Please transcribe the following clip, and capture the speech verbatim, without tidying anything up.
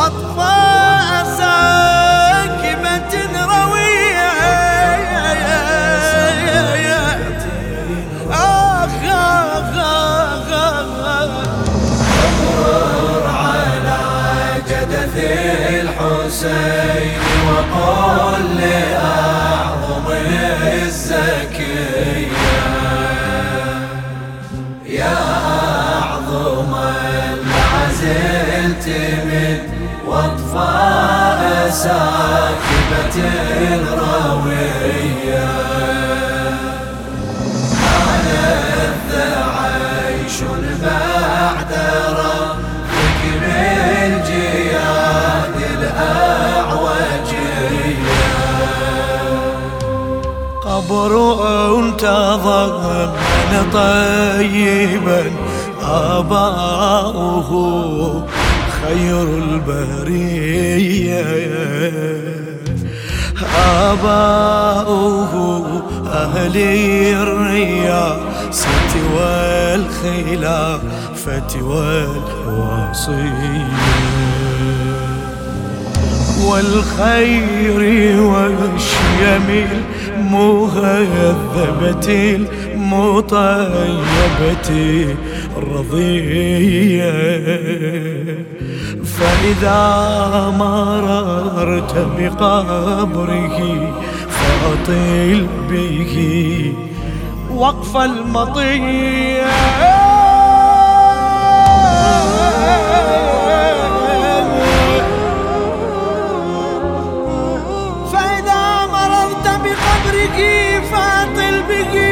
وأطفاء ساكبة روية. آخ آخ آخ مر على جدث الحسين وقل لأعظم الزكية يا أعظم العزلت من وأطفاء ساكبة روية. على العيش بعد ربك من جياد الأعوجية. قبر تضمن طيبا آباؤه خير البرية. آباؤه أهل الرياسة والخلافة والوصية والخير والشيم المهذبة المطيبة الرضية. فإذا مررت بقبره فأطل به وقف المطية. فإذا مررت بقبره فأطل به